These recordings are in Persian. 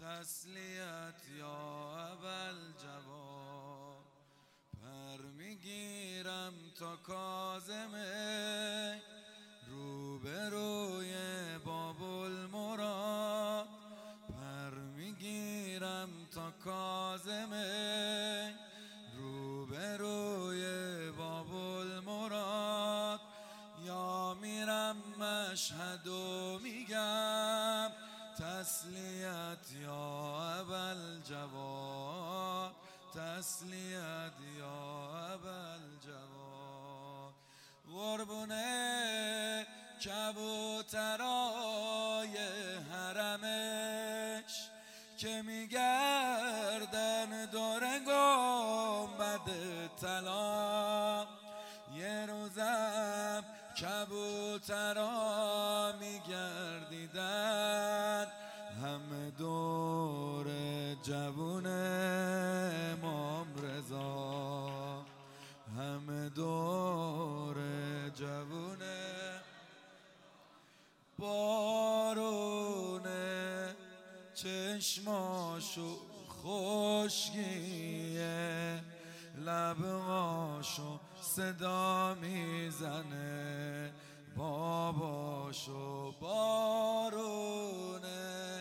تسلیت یا ابوالجواد. پر میگیرم تا کاظمه روبروی باب المراد. پر میگیرم تا کاظمه روبروی باب المراد. یا میرم مشهد و میگم تسلیت یا ابوالجواد. تسلیت یا ابوالجواد. قربونه کبوترای حرمش که میگردن دور گنبد طلا. یه روزم کبوترا میگردیدن همه دور جوون امام رضا. همه دور جوون بارونه چشماشو خشکیه لبهاشو صدا میزنه باباشو. بارونه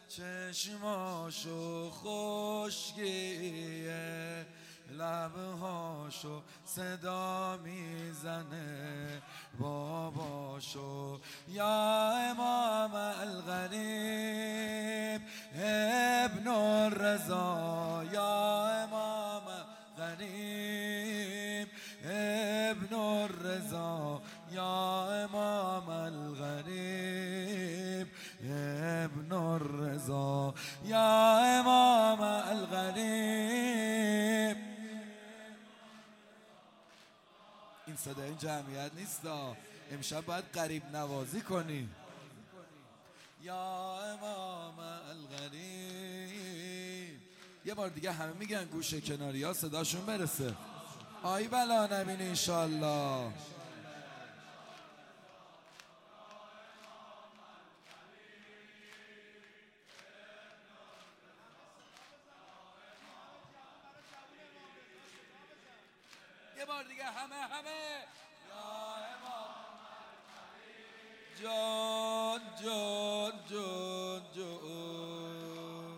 چشماشو خشکیه لبهاشو صدا میزنه باباشو. یا امام الغریب ابن الرضا. یا امام الغریب ابن الرضا. یا امام الغریب ابن الرضا. یا امام الغریب. این صدای این جمعیت نیست، امشب باید غریب نوازی کنی. یا امام الغریب. یه بار دیگه همه میگن گوشه کناری ها صداشون برسه. آی بلا نبین انشالله. یه بار دیگه همه یا امام جان جان جان جان.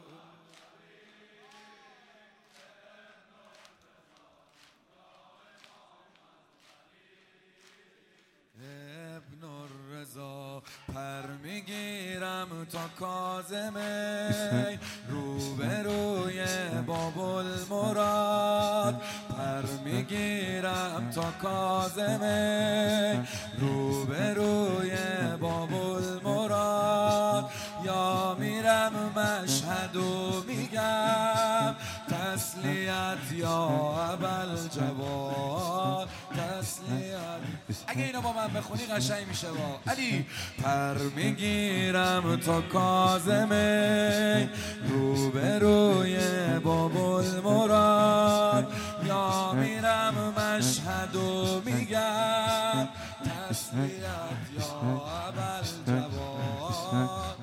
ابن الرضا. پر میگیرم تا کاظمه روبروی باب المراد. پر میگیرم تا کاظمه روبروی باب المراد. یا میرم مشهد و میگم تسلیت یا ابوالجواد. تسلیت. اگه اینو با من بخونی قشنگ میشه با علی. پر میگیرم تا کاظمه روبروی باب المراد. یا میرم مشهد و میگم تسلیت یا ابوالجواد.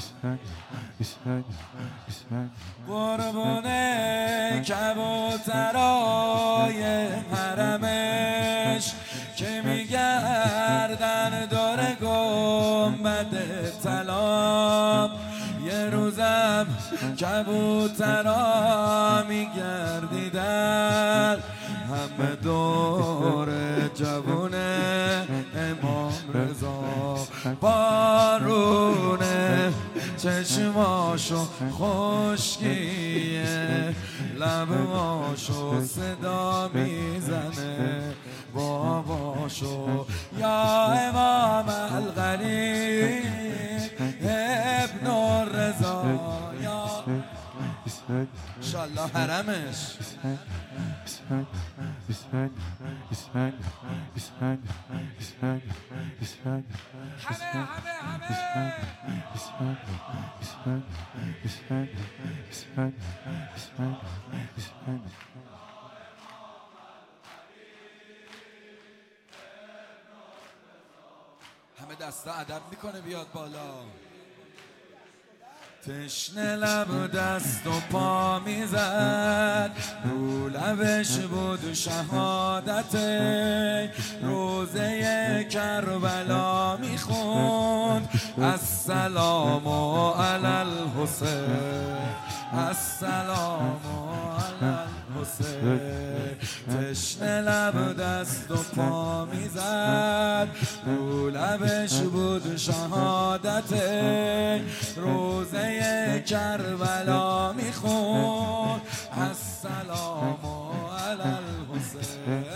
قربونه کبوترای حرمش که میگردن دور گنبد طلا. یه روزم کبوترا میگردیدن همه دور جوون امام رضا. بارونه چشماشو خشکیه لبهاشو صدا میزنه باباشو. یا امام الغریب ابن الرضا. یا انشالله حرمش. همه دستا ادب میکنه بیاد بالا. تشنه لب دست و پا میزد، رو لبش بود شهادت، روزه کربلا میخوند السلام علی الحسین، السلام علی الحسین. تشنه لب دست و پا میزد، رو لبش بود شهادت، روزه کربلا میخوند السلام علی الحسین.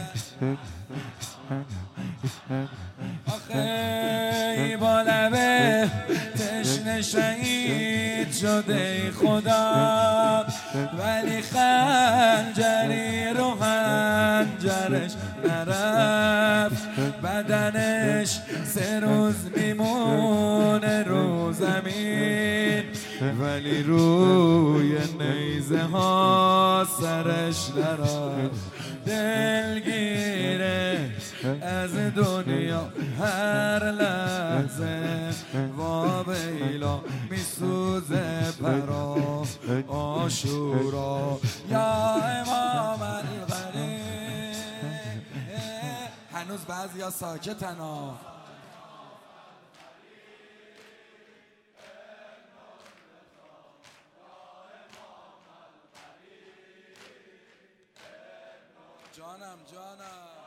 آخه با لبه تشنه شهید شده خدا، ولی خنجری رو خنجرش نرفت، بدنش 3 روز میمونه رو زمین، ولی روی نیزه ها سرش نرفت. دلگیره از دنیا هر لحظه، وابیلا میسوزه برا عاشورا یا امام الغریب. هنوز بعضیا ساکتن ها. جانم جانم